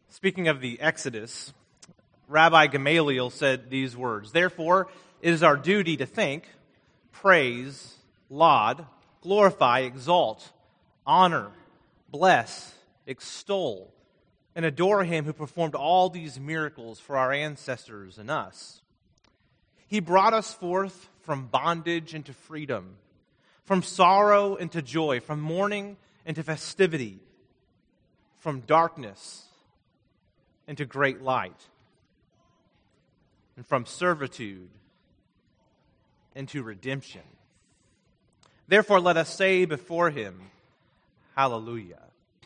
Speaking of the Exodus, Rabbi Gamaliel said these words, "Therefore, it is our duty to think, praise, laud, glorify, exalt, honor, bless, extol, and adore him who performed all these miracles for our ancestors and us. He brought us forth from bondage into freedom, from sorrow into joy, from mourning into festivity, from darkness into great light, and from servitude into redemption. Therefore, let us say before him, Hallelujah."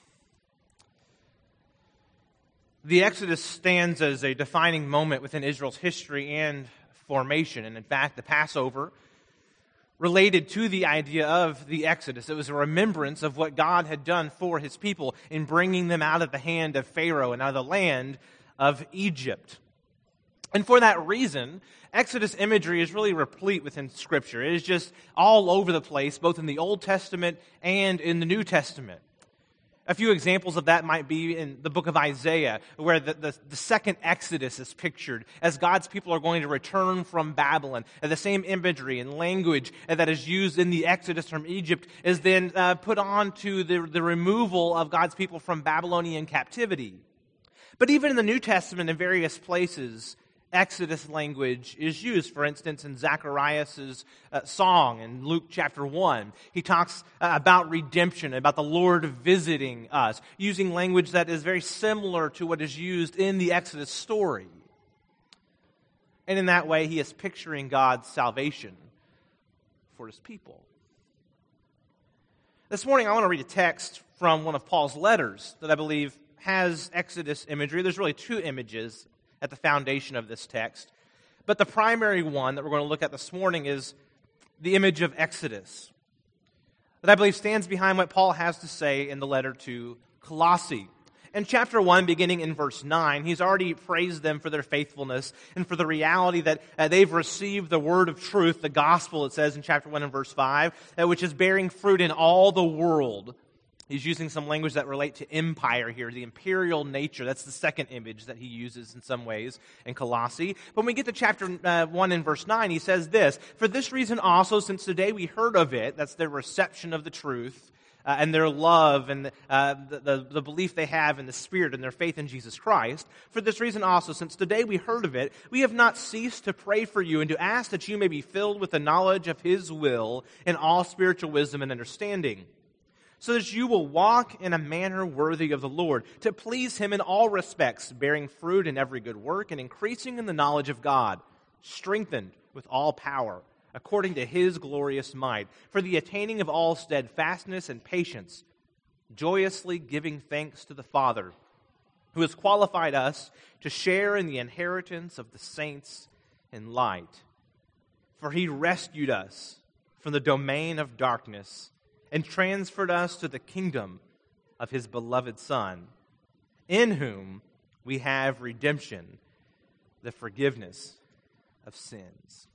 The Exodus stands as a defining moment within Israel's history and formation. And in fact, the Passover related to the idea of the Exodus. It was a remembrance of what God had done for his people in bringing them out of the hand of Pharaoh and out of the land of Egypt. And for that reason, Exodus imagery is really replete within Scripture. It is just all over the place, both in the Old Testament and in the New Testament. A few examples of that might be in the book of Isaiah, where the second Exodus is pictured as God's people are going to return from Babylon. And the same imagery and language that is used in the Exodus from Egypt is then put on to the removal of God's people from Babylonian captivity. But even in the New Testament, in various places, Exodus language is used. For instance, in Zacharias' song in Luke chapter 1, he talks about redemption, about the Lord visiting us, using language that is very similar to what is used in the Exodus story. And in that way, he is picturing God's salvation for his people. This morning, I want to read a text from one of Paul's letters that I believe has Exodus imagery. There's really two images at the foundation of this text. But the primary one that we're going to look at this morning is the image of Exodus, that I believe stands behind what Paul has to say in the letter to Colossae. In chapter 1, beginning in verse 9, he's already praised them for their faithfulness and for the reality that they've received the word of truth, the gospel, it says in chapter 1 and verse 5, which is bearing fruit in all the world. He's using some language that relate to empire here, the imperial nature. That's the second image that he uses in some ways in Colossae. But when we get to chapter 1 and verse 9, he says this, "For this reason also, since the day we heard of it," that's their reception of the truth, and their love and the belief they have in the Spirit and their faith in Jesus Christ, "For this reason also, since the day we heard of it, we have not ceased to pray for you and to ask that you may be filled with the knowledge of His will in all spiritual wisdom and understanding, so that you will walk in a manner worthy of the Lord, to please Him in all respects, bearing fruit in every good work and increasing in the knowledge of God, strengthened with all power, according to His glorious might, for the attaining of all steadfastness and patience, joyously giving thanks to the Father, who has qualified us to share in the inheritance of the saints in light. For He rescued us from the domain of darkness and transferred us to the kingdom of His beloved Son, in whom we have redemption, the forgiveness of sins."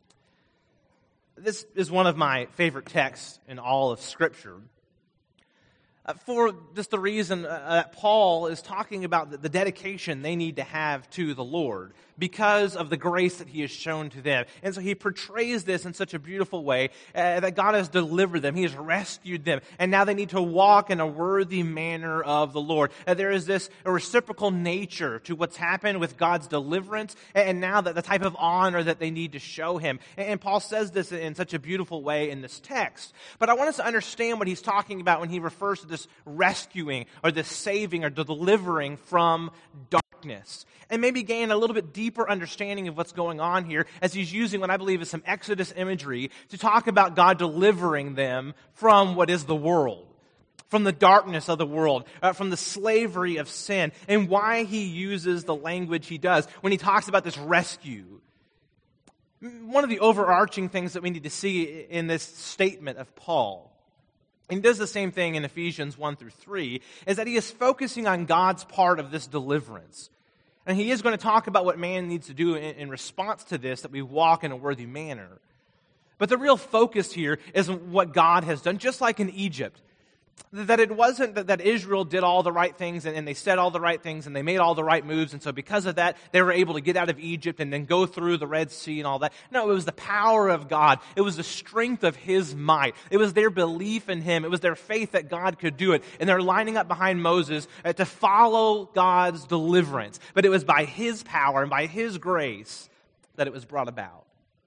This is one of my favorite texts in all of Scripture, for just the reason that Paul is talking about the dedication they need to have to the Lord because of the grace that He has shown to them. And so he portrays this in such a beautiful way that God has delivered them. He has rescued them. And now they need to walk in a worthy manner of the Lord. There is this reciprocal nature to what's happened with God's deliverance and now that the type of honor that they need to show Him. And Paul says this in such a beautiful way in this text. But I want us to understand what he's talking about when he refers to this rescuing or this saving or the delivering from darkness, and maybe gain a little bit deeper understanding of what's going on here as he's using what I believe is some Exodus imagery to talk about God delivering them from what is the world, from the darkness of the world, from the slavery of sin, and why he uses the language he does when he talks about this rescue. One of the overarching things that we need to see in this statement of Paul, and he does the same thing in Ephesians 1 through 3, is that he is focusing on God's part of this deliverance. And he is going to talk about what man needs to do in response to this, that we walk in a worthy manner. But the real focus here is what God has done. Just like in Egypt, That it wasn't that Israel did all the right things and they said all the right things and they made all the right moves, and so because of that, they were able to get out of Egypt and then go through the Red Sea and all that. No, it was the power of God. It was the strength of His might. It was their belief in Him. It was their faith that God could do it. And they're lining up behind Moses to follow God's deliverance. But it was by His power and by His grace that it was brought about.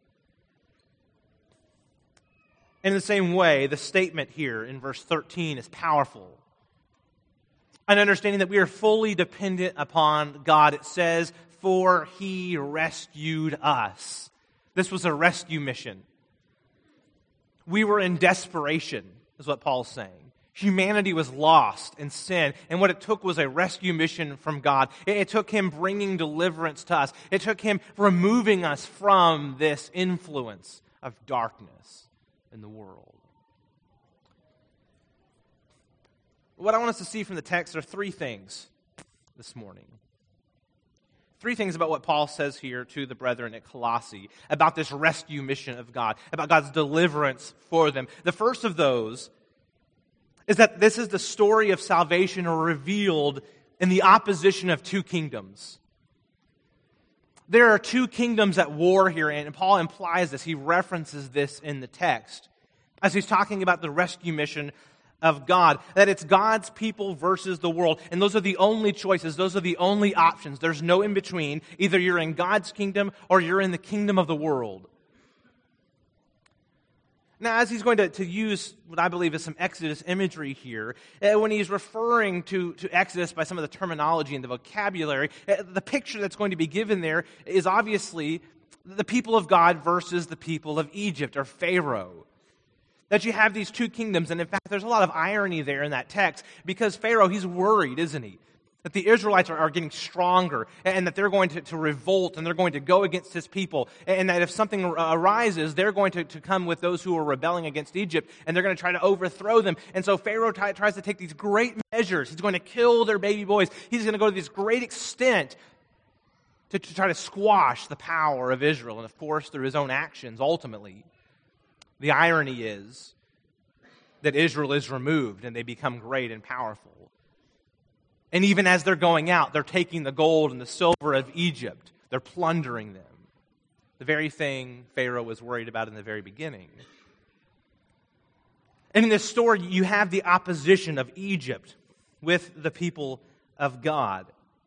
In the same way, the statement here in verse 13 is powerful. An understanding that we are fully dependent upon God. It says, "For He rescued us." This was a rescue mission. We were in desperation, is what Paul's saying. Humanity was lost in sin, and what it took was a rescue mission from God. It took Him bringing deliverance to us. It took Him removing us from this influence of darkness in the world. What I want us to see from the text are three things this morning. Three things about what Paul says here to the brethren at Colossae about this rescue mission of God, about God's deliverance for them. The first of those is that this is the story of salvation revealed in the opposition of two kingdoms. There are two kingdoms at war here, and Paul implies this. He references this in the text as he's talking about the rescue mission of God, that it's God's people versus the world. And those are the only choices. Those are the only options. There's no in between. Either you're in God's kingdom or you're in the kingdom of the world. Now, as he's going to use what I believe is some Exodus imagery here, when he's referring to Exodus by some of the terminology and the vocabulary, the picture that's going to be given there is obviously the people of God versus the people of Egypt, or Pharaoh. That you have these two kingdoms, and in fact, there's a lot of irony there in that text, because Pharaoh, he's worried, isn't he? That the Israelites are getting stronger, and that they're going to revolt, and they're going to go against his people, and that if something arises, they're going to come with those who are rebelling against Egypt, and they're going to try to overthrow them. And so Pharaoh tries to take these great measures. He's going to kill their baby boys. He's going to go to this great extent to try to squash the power of Israel, and of course, through his own actions, ultimately. The irony is that Israel is removed, and they become great and powerful. And even as they're going out, they're taking the gold and the silver of Egypt. They're plundering them. The very thing Pharaoh was worried about in the very beginning. And in this story, you have the opposition of Egypt with the people of God.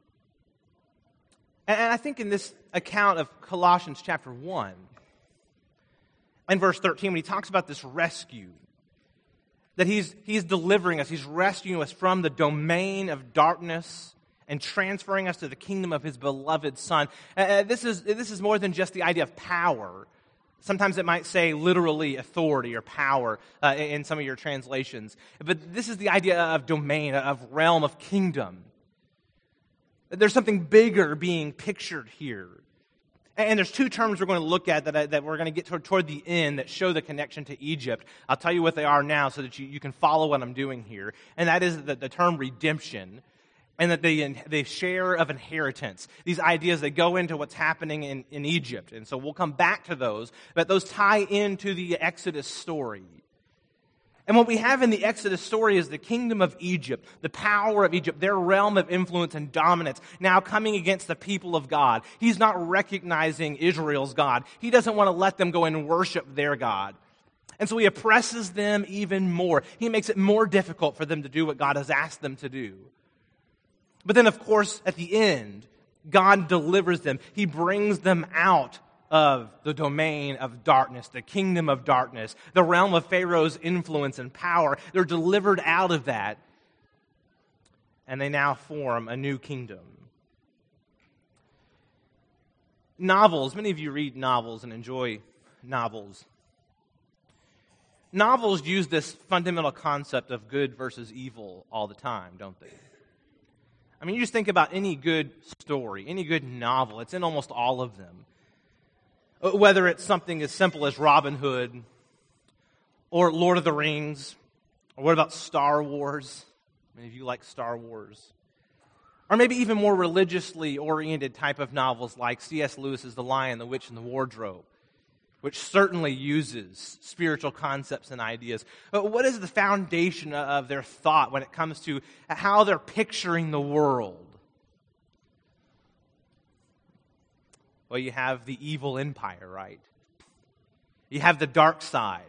And I think in this account of Colossians chapter 1, in verse 13, when he talks about this rescue, that he's delivering us, he's rescuing us from the domain of darkness and transferring us to the kingdom of his beloved Son. This is more than just the idea of power. Sometimes it might say literally authority or power in some of your translations. But this is the idea of domain, of realm, of kingdom. There's something bigger being pictured here. And there's two terms we're going to look at that we're going to get toward the end that show the connection to Egypt. I'll tell you what they are now so that you can follow what I'm doing here. And that is the term redemption and that the share of inheritance. These ideas that go into what's happening in Egypt. And so we'll come back to those, but those tie into the Exodus story. And what we have in the Exodus story is the kingdom of Egypt, the power of Egypt, their realm of influence and dominance, now coming against the people of God. He's not recognizing Israel's God. He doesn't want to let them go and worship their God. And so he oppresses them even more. He makes it more difficult for them to do what God has asked them to do. But then, of course, at the end, God delivers them. He brings them out of the domain of darkness, the kingdom of darkness, the realm of Pharaoh's influence and power. They're delivered out of that, and they now form a new kingdom. Novels, many of you read novels and enjoy novels. Novels use this fundamental concept of good versus evil all the time, don't they? I mean, you just think about any good story, any good novel. It's in almost all of them. Whether it's something as simple as Robin Hood, or Lord of the Rings, or what about Star Wars? Many of you like Star Wars. Or maybe even more religiously oriented type of novels like C.S. Lewis's The Lion, the Witch, and the Wardrobe. which certainly uses spiritual concepts and ideas. But what is the foundation of their thought when it comes to how they're picturing the world? Well, you have the evil empire, right? You have the dark side.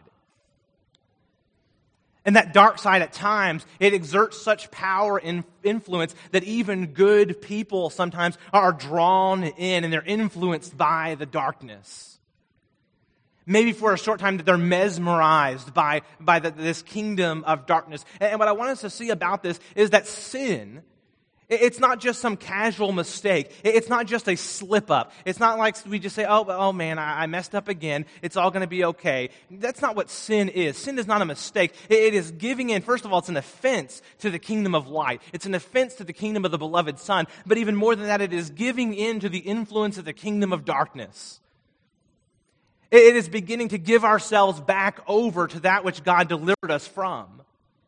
And that dark side at times, it exerts such power and influence that even good people sometimes are drawn in and they're influenced by the darkness. Maybe for a short time that they're mesmerized by this kingdom of darkness. And what I want us to see about this is that sin, it's not just some casual mistake. It's not just a slip up. It's not like we just say, oh man, I messed up again. It's all going to be okay. That's not what sin is. Sin is not a mistake. It is giving in. First of all, it's an offense to the kingdom of light. It's an offense to the kingdom of the beloved Son. But even more than that, it is giving in to the influence of the kingdom of darkness. It is beginning to give ourselves back over to that which God delivered us from.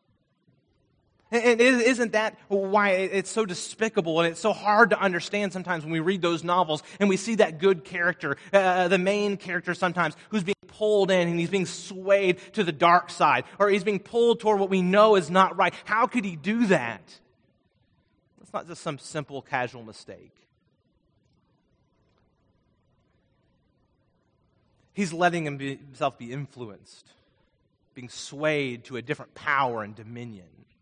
And isn't that why it's so despicable and it's so hard to understand sometimes when we read those novels and we see that good character, the main character sometimes, who's being pulled in and he's being swayed to the dark side, or he's being pulled toward what we know is not right. How could he do that? It's not just some simple casual mistake. He's letting himself be influenced, being swayed to a different power and dominion.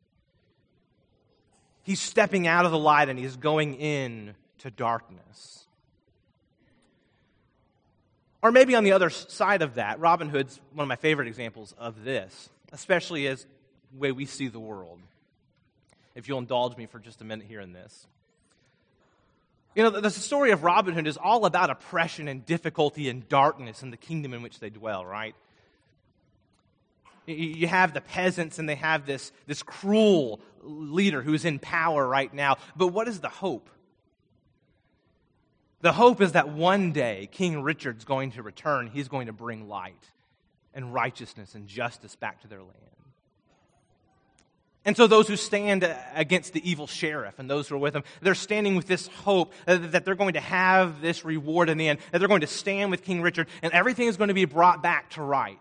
He's stepping out of the light and he's going in to darkness. Or maybe on the other side of that, Robin Hood's one of my favorite examples of this, especially as the way we see the world. If you'll indulge me for just a minute here in this. You know, the story of Robin Hood is all about oppression and difficulty and darkness in the kingdom in which they dwell, right? You have the peasants and they have this cruel leader who's in power right now. But what is the hope? The hope is that one day King Richard's going to return. He's going to bring light and righteousness and justice back to their land. And so those who stand against the evil sheriff and those who are with him, they're standing with this hope that they're going to have this reward in the end, that they're going to stand with King Richard and everything is going to be brought back to right.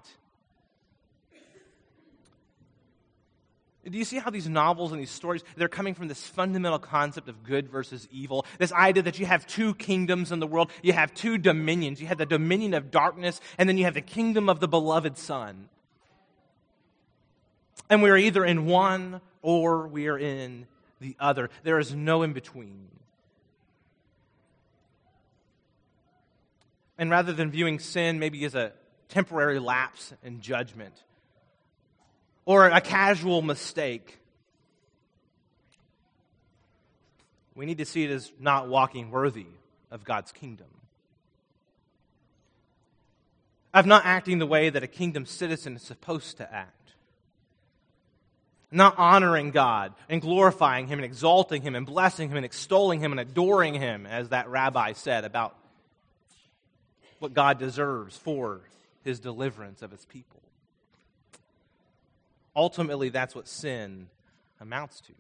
Do you see how these novels and these stories, they're coming from this fundamental concept of good versus evil? This idea that you have two kingdoms in the world. You have two dominions. You have the dominion of darkness, and then you have the kingdom of the beloved Son. And we are either in one or we are in the other. There is no in between. And rather than viewing sin maybe as a temporary lapse in judgment, or a casual mistake, we need to see it as not walking worthy of God's kingdom. Of not acting the way that a kingdom citizen is supposed to act. Not honoring God and glorifying Him and exalting Him and blessing Him and extolling Him and adoring Him, as that rabbi said about what God deserves for His deliverance of His people. Ultimately, that's what sin amounts to.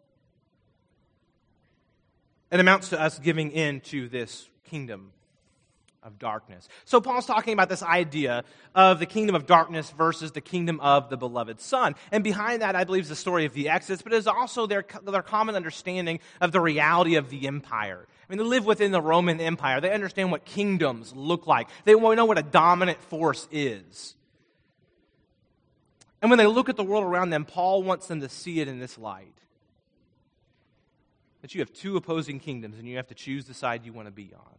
It amounts to us giving in to this kingdom of darkness. So Paul's talking about this idea of the kingdom of darkness versus the kingdom of the beloved Son. And behind that, I believe, is the story of the Exodus, but it is also their common understanding of the reality of the empire. I mean, they live within the Roman Empire. They understand what kingdoms look like. They know what a dominant force is. And when they look at the world around them, Paul wants them to see it in this light. That you have two opposing kingdoms and you have to choose the side you want to be on.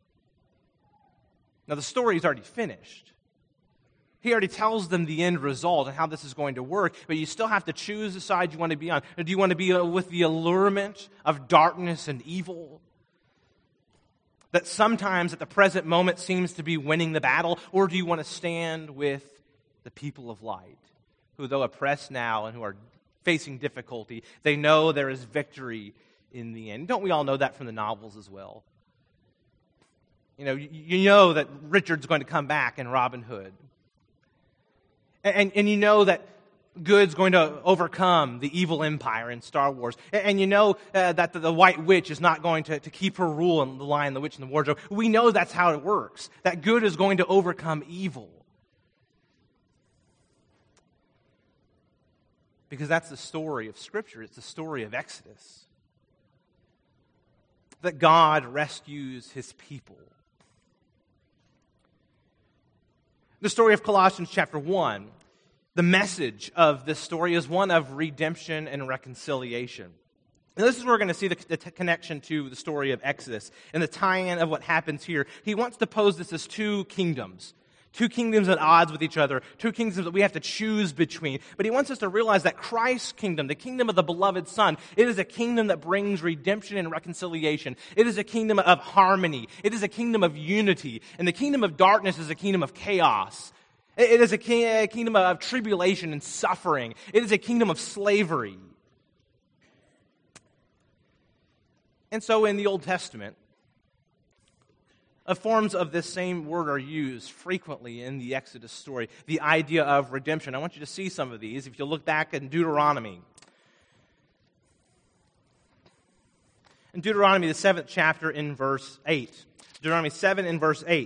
Now, the story is already finished. He already tells them the end result and how this is going to work, but you still have to choose the side you want to be on. Do you want to be with the allurement of darkness and evil that sometimes at the present moment seems to be winning the battle, or do you want to stand with the people of light, who though oppressed now and who are facing difficulty, they know there is victory in the end? Don't we all know that from the novels as well? You know that Richard's going to come back in Robin Hood. And you know that Good's going to overcome the evil empire in Star Wars. And you know that the White Witch is not going to keep her rule in The Lion, the Witch, and the Wardrobe. We know that's how it works, that good is going to overcome evil. Because that's the story of Scripture. It's the story of Exodus. That God rescues His people. The story of Colossians chapter 1, the message of this story is one of redemption and reconciliation. And this is where we're going to see the connection to the story of Exodus and the tie-in of what happens here. He wants to pose this as two kingdoms at odds with each other, two kingdoms that we have to choose between. But he wants us to realize that Christ's kingdom, the kingdom of the beloved Son, it is a kingdom that brings redemption and reconciliation. It is a kingdom of harmony. It is a kingdom of unity. And the kingdom of darkness is a kingdom of chaos. It is a kingdom of tribulation and suffering. It is a kingdom of slavery. And so in the Old Testament, forms of this same word are used frequently in the Exodus story, the idea of redemption. I want you to see some of these. If you look back in Deuteronomy. In Deuteronomy, the 7th chapter in verse 8. Deuteronomy 7 in verse 8.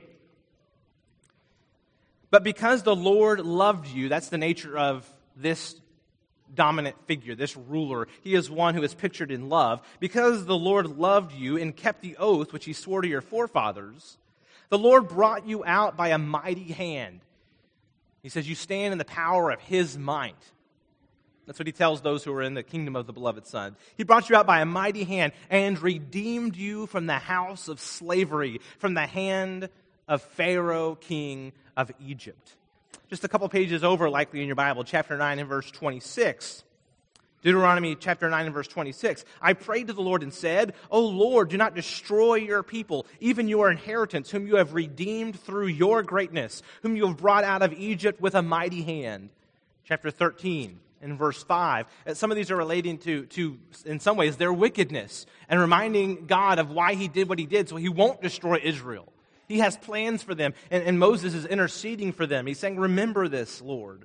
But because the Lord loved you, that's the nature of this dominant figure, this ruler. He is one who is pictured in love. Because the Lord loved you and kept the oath which He swore to your forefathers, the Lord brought you out by a mighty hand. He says you stand in the power of His might. That's what He tells those who are in the kingdom of the beloved Son. He brought you out by a mighty hand and redeemed you from the house of slavery, from the hand of Pharaoh, king of Egypt. Just a couple pages over, likely in your Bible, chapter 9 and verse 26. Deuteronomy chapter 9 and verse 26. I prayed to the Lord and said, O Lord, do not destroy your people, even your inheritance, whom you have redeemed through your greatness, whom you have brought out of Egypt with a mighty hand. Chapter 13 and verse 5. Some of these are relating to, in some ways, their wickedness and reminding God of why He did what He did so He won't destroy Israel. He has plans for them, and Moses is interceding for them. He's saying, remember this, Lord.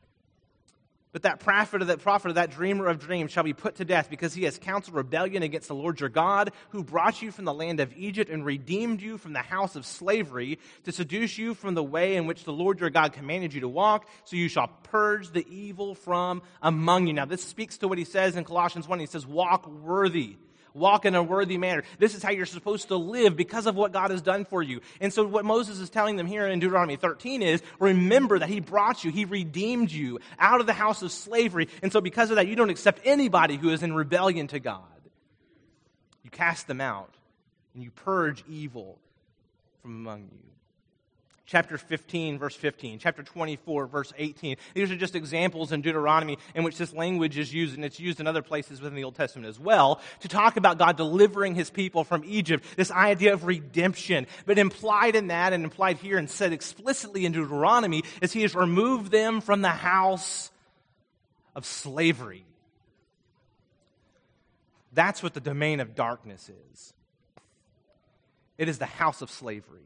But that prophet, that dreamer of dreams shall be put to death because he has counseled rebellion against the Lord your God, who brought you from the land of Egypt and redeemed you from the house of slavery, to seduce you from the way in which the Lord your God commanded you to walk, so you shall purge the evil from among you. Now, this speaks to what he says in Colossians 1. He says, walk worthy. Walk in a worthy manner. This is how you're supposed to live because of what God has done for you. And so what Moses is telling them here in Deuteronomy 13 is, remember that He brought you, He redeemed you out of the house of slavery. And so because of that, you don't accept anybody who is in rebellion to God. You cast them out and you purge evil from among you. Chapter 15, verse 15. Chapter 24, verse 18. These are just examples in Deuteronomy in which this language is used, and it's used in other places within the Old Testament as well, to talk about God delivering His people from Egypt, this idea of redemption. But implied in that, and implied here and said explicitly in Deuteronomy, is He has removed them from the house of slavery. That's what the domain of darkness is. It is the house of slavery.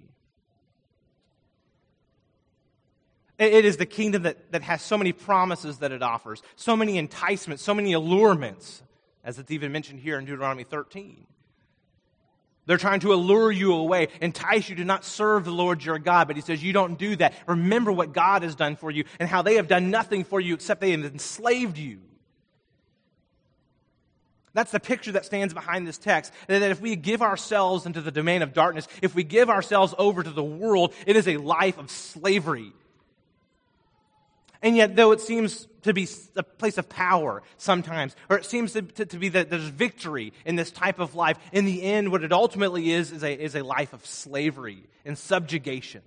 It is the kingdom that has so many promises that it offers, so many enticements, so many allurements, as it's even mentioned here in Deuteronomy 13. They're trying to allure you away, entice you to not serve the Lord your God, but He says you don't do that. Remember what God has done for you and how they have done nothing for you except they have enslaved you. That's the picture that stands behind this text, that if we give ourselves into the domain of darkness, if we give ourselves over to the world, it is a life of slavery. And yet, though it seems to be a place of power sometimes, or it seems to be that there's victory in this type of life, in the end, what it ultimately is a life of slavery and subjugation.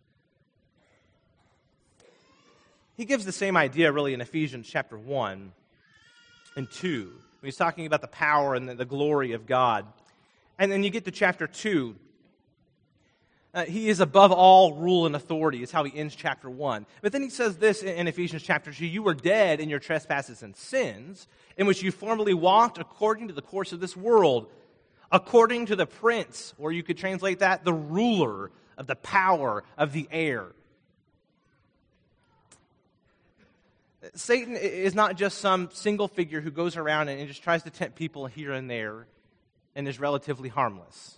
He gives the same idea, really, in Ephesians chapter 1 and 2, when he's talking about the power and the glory of God. And then you get to chapter 2. He is above all rule and authority, is how he ends chapter 1. But then he says this in Ephesians chapter 2, you were dead in your trespasses and sins, in which you formerly walked according to the course of this world, according to the prince, or you could translate that, the ruler of the power of the air. Satan is not just some single figure who goes around and just tries to tempt people here and there and is relatively harmless.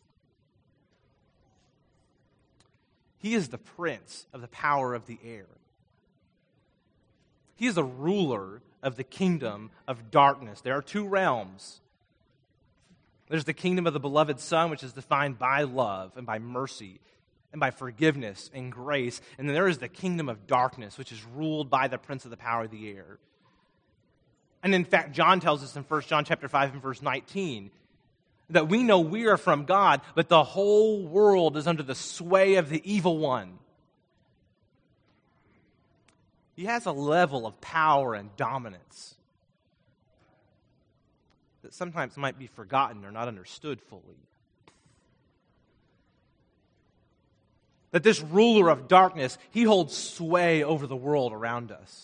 He is the prince of the power of the air. He is the ruler of the kingdom of darkness. There are two realms. There's the kingdom of the beloved Son, which is defined by love and by mercy and by forgiveness and grace. And then there is the kingdom of darkness, which is ruled by the prince of the power of the air. And in fact, John tells us in 1 John chapter 5 and verse 19 that we know we are from God, but the whole world is under the sway of the evil one. He has a level of power and dominance that sometimes might be forgotten or not understood fully. That this ruler of darkness, he holds sway over the world around us.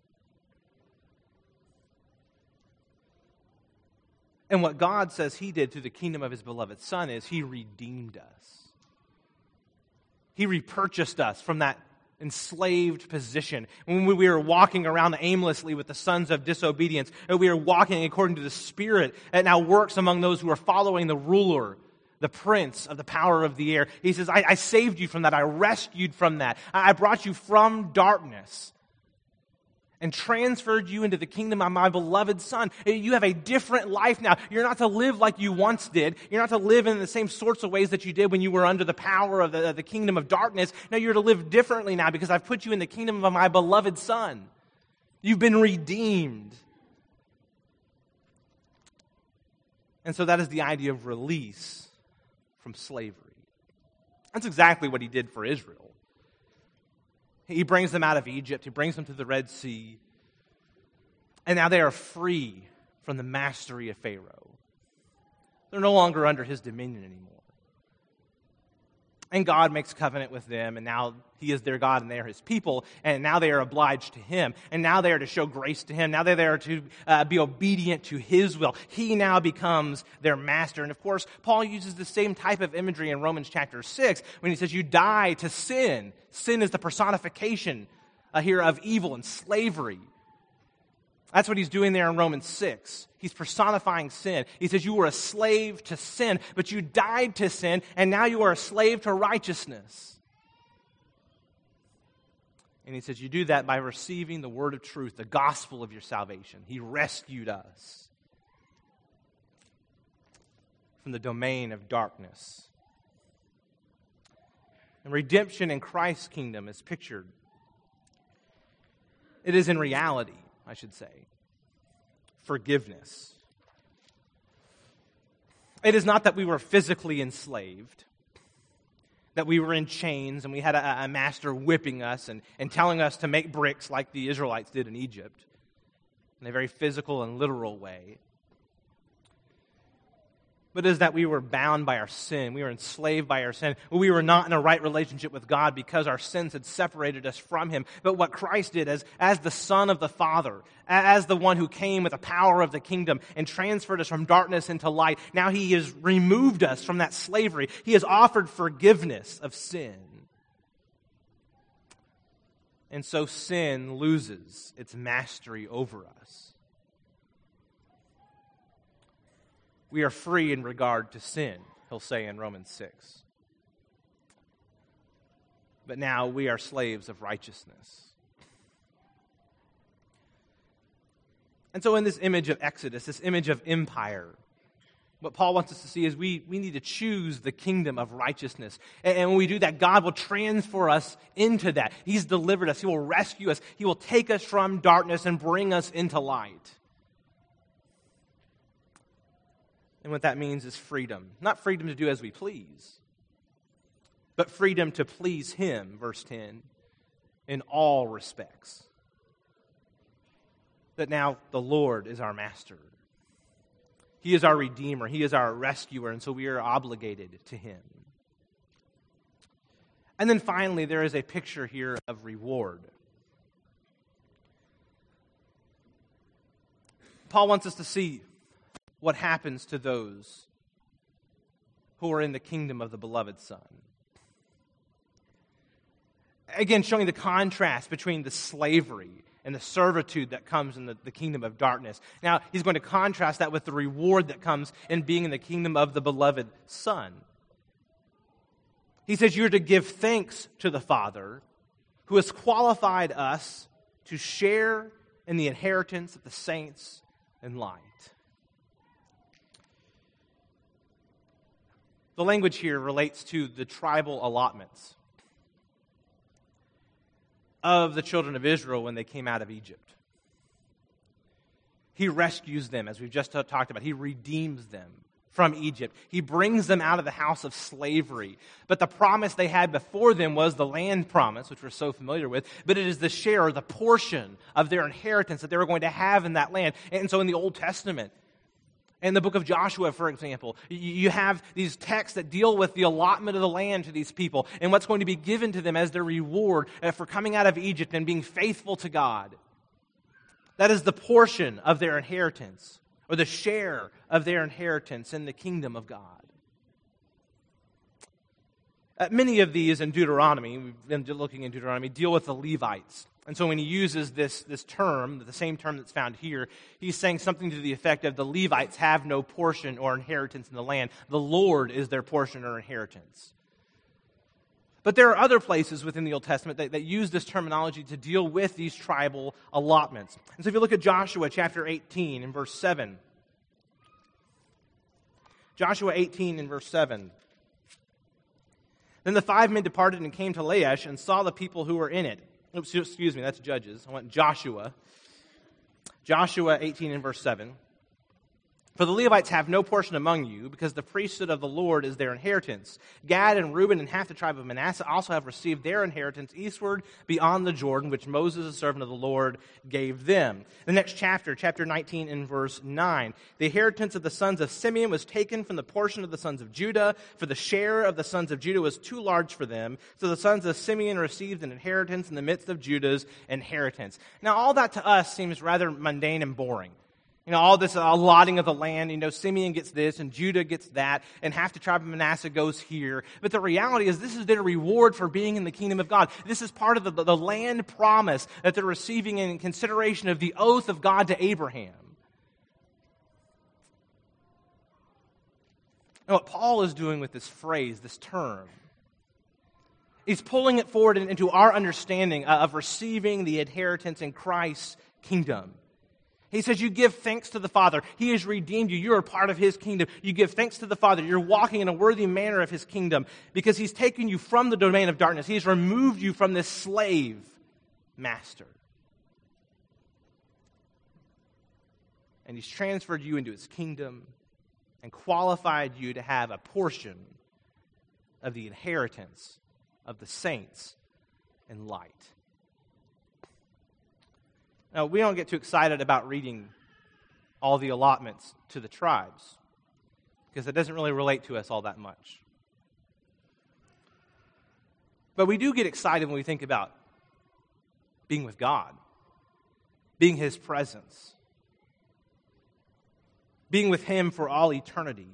And what God says he did through the kingdom of his beloved Son is he redeemed us. He repurchased us from that enslaved position. When we were walking around aimlessly with the sons of disobedience, and we were walking according to the Spirit that now works among those who are following the ruler, the prince of the power of the air. He says, I saved you from that. I rescued from that. I brought you from darkness and transferred you into the kingdom of my beloved Son. You have a different life now. You're not to live like you once did. You're not to live in the same sorts of ways that you did when you were under the power of the kingdom of darkness. No, you're to live differently now because I've put you in the kingdom of my beloved Son. You've been redeemed. And so that is the idea of release from slavery. That's exactly what he did for Israel. He brings them out of Egypt. He brings them to the Red Sea. And now they are free from the mastery of Pharaoh. They're no longer under his dominion anymore. And God makes covenant with them, and now he is their God and they are his people, and now they are obliged to him, and now they are to show grace to him. Now they are to be obedient to his will. He now becomes their master. And of course, Paul uses the same type of imagery in Romans chapter 6 when he says you die to sin. Sin is the personification here of evil and slavery. That's what he's doing there in Romans 6. He's personifying sin. He says you were a slave to sin, but you died to sin, and now you are a slave to righteousness. And he says you do that by receiving the word of truth, the gospel of your salvation. He rescued us from the domain of darkness. And redemption in Christ's kingdom is pictured. It is in reality, I should say, forgiveness. It is not that we were physically enslaved, that we were in chains and we had a master whipping us and telling us to make bricks like the Israelites did in Egypt, in a very physical and literal way. But it is that we were bound by our sin. We were enslaved by our sin. We were not in a right relationship with God because our sins had separated us from him. But what Christ did as the Son of the Father, as the one who came with the power of the kingdom and transferred us from darkness into light, now he has removed us from that slavery. He has offered forgiveness of sin. And so sin loses its mastery over us. We are free in regard to sin, he'll say in Romans 6. But now we are slaves of righteousness. And so in this image of Exodus, this image of empire, what Paul wants us to see is we need to choose the kingdom of righteousness. And when we do that, God will transfer us into that. He's delivered us. He will rescue us. He will take us from darkness and bring us into light. And what that means is freedom. Not freedom to do as we please, but freedom to please him, verse 10, in all respects. That now the Lord is our master. He is our redeemer. He is our rescuer, and so we are obligated to him. And then finally, there is a picture here of reward. Paul wants us to see what happens to those who are in the kingdom of the beloved Son. Again, showing the contrast between the slavery and the servitude that comes in the kingdom of darkness. Now, he's going to contrast that with the reward that comes in being in the kingdom of the beloved Son. He says you're to give thanks to the Father who has qualified us to share in the inheritance of the saints in light. The language here relates to the tribal allotments of the children of Israel when they came out of Egypt. He rescues them, as we've just talked about. He redeems them from Egypt. He brings them out of the house of slavery. But the promise they had before them was the land promise, which we're so familiar with, but it is the share, or the portion of their inheritance that they were going to have in that land. And so in the Old Testament, in the book of Joshua, for example, you have these texts that deal with the allotment of the land to these people and what's going to be given to them as their reward for coming out of Egypt and being faithful to God. That is the portion of their inheritance, or the share of their inheritance in the kingdom of God. Many of these in Deuteronomy, we've been looking in Deuteronomy, deal with the Levites. And so when he uses this term, the same term that's found here, he's saying something to the effect of the Levites have no portion or inheritance in the land. The Lord is their portion or inheritance. But there are other places within the Old Testament that use this terminology to deal with these tribal allotments. And so if you look at Joshua chapter 18 and verse 7. Joshua 18 and verse 7. Then the 5 men departed and came to Laish and saw the people who were in it. Oops, excuse me, that's Judges. I went Joshua. Joshua 18 and verse 7. For the Levites have no portion among you, because the priesthood of the Lord is their inheritance. Gad and Reuben and half the tribe of Manasseh also have received their inheritance eastward beyond the Jordan, which Moses, the servant of the Lord, gave them. The next chapter, chapter 19 and verse 9. The inheritance of the sons of Simeon was taken from the portion of the sons of Judah, for the share of the sons of Judah was too large for them. So the sons of Simeon received an inheritance in the midst of Judah's inheritance. Now all that to us seems rather mundane and boring. All this allotting of the land, Simeon gets this and Judah gets that and half the tribe of Manasseh goes here. But the reality is this is their reward for being in the kingdom of God. This is part of the land promise that they're receiving in consideration of the oath of God to Abraham. And what Paul is doing with this phrase, this term, he's pulling it forward into our understanding of receiving the inheritance in Christ's kingdom. He says you give thanks to the Father. He has redeemed you. You are part of His kingdom. You give thanks to the Father. You're walking in a worthy manner of His kingdom because He's taken you from the domain of darkness. He has removed you from this slave master. And He's transferred you into His kingdom and qualified you to have a portion of the inheritance of the saints in light. Now, we don't get too excited about reading all the allotments to the tribes because it doesn't really relate to us all that much. But we do get excited when we think about being with God, being His presence, being with Him for all eternity.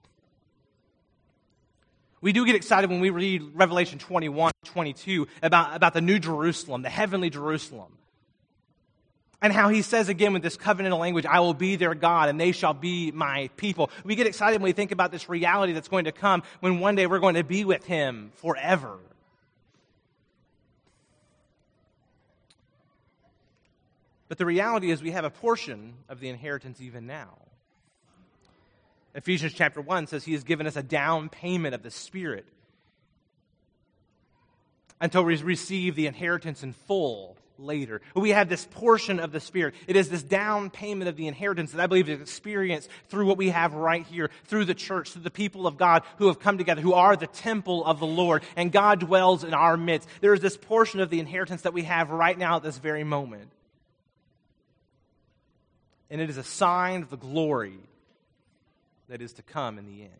We do get excited when we read Revelation 21, 22 about the New Jerusalem, the heavenly Jerusalem. And how He says again with this covenantal language, I will be their God and they shall be my people. We get excited when we think about this reality that's going to come when one day we're going to be with Him forever. But the reality is we have a portion of the inheritance even now. Ephesians chapter 1 says He has given us a down payment of the Spirit until we receive the inheritance in full later. We have this portion of the Spirit. It is this down payment of the inheritance that I believe is experienced through what we have right here, through the church, through the people of God who have come together, who are the temple of the Lord, and God dwells in our midst. There is this portion of the inheritance that we have right now at this very moment. And it is a sign of the glory that is to come in the end.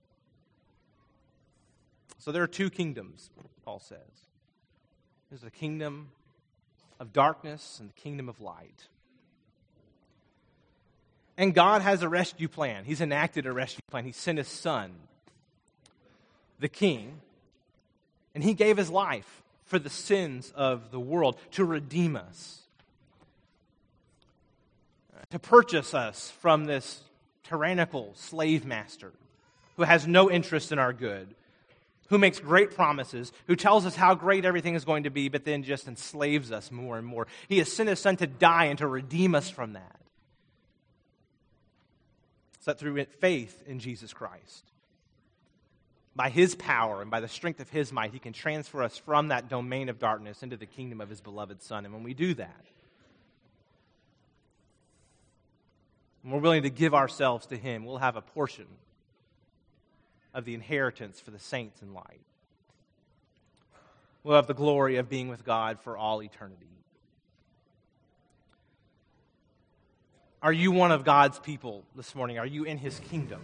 So there are two kingdoms, Paul says. There's the kingdom of darkness and the kingdom of light. And God has a rescue plan. He's enacted a rescue plan. He sent His Son, the King, and He gave His life for the sins of the world to redeem us. to purchase us from this tyrannical slave master who has no interest in our good, who makes great promises, who tells us how great everything is going to be, but then just enslaves us more and more. He has sent his Son to die and to redeem us from that. So that through faith in Jesus Christ, by his power and by the strength of his might, he can transfer us from that domain of darkness into the kingdom of his beloved Son. And when we do that, and we're willing to give ourselves to him, we'll have a portion of the inheritance for the saints in light. We'll have the glory of being with God for all eternity. Are you one of God's people this morning? Are you in his kingdom?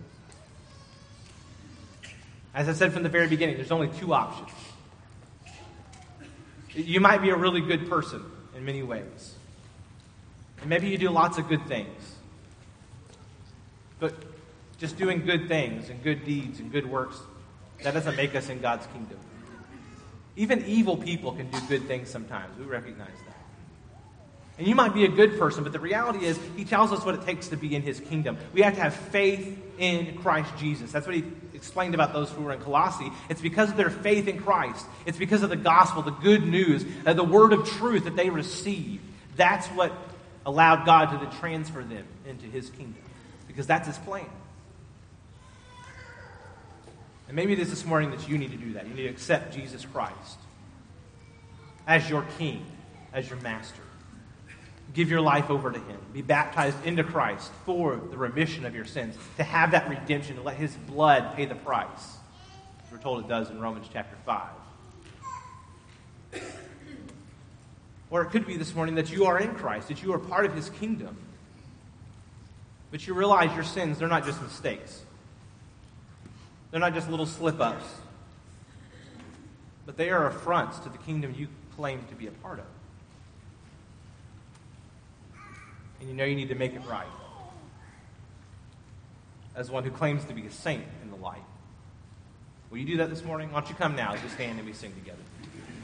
As I said from the very beginning, there's only two options. You might be a really good person in many ways. And maybe you do lots of good things. But just doing good things and good deeds and good works, that doesn't make us in God's kingdom. Even evil people can do good things sometimes. We recognize that. And you might be a good person, but the reality is he tells us what it takes to be in his kingdom. We have to have faith in Christ Jesus. That's what he explained about those who were in Colossae. It's because of their faith in Christ. It's because of the gospel, the good news, the word of truth that they received. That's what allowed God to then transfer them into his kingdom. Because that's his plan. And maybe it is this morning that you need to do that. You need to accept Jesus Christ as your King, as your Master. Give your life over to him. Be baptized into Christ for the remission of your sins. To have that redemption, to let his blood pay the price. As we're told it does in Romans chapter 5. Or it could be this morning that you are in Christ, that you are part of his kingdom. But you realize your sins, they're not just mistakes. They're not just little slip-ups. But they are affronts to the kingdom you claim to be a part of. And you know you need to make it right. As one who claims to be a saint in the light. Will you do that this morning? Why don't you come now as we stand and we sing together.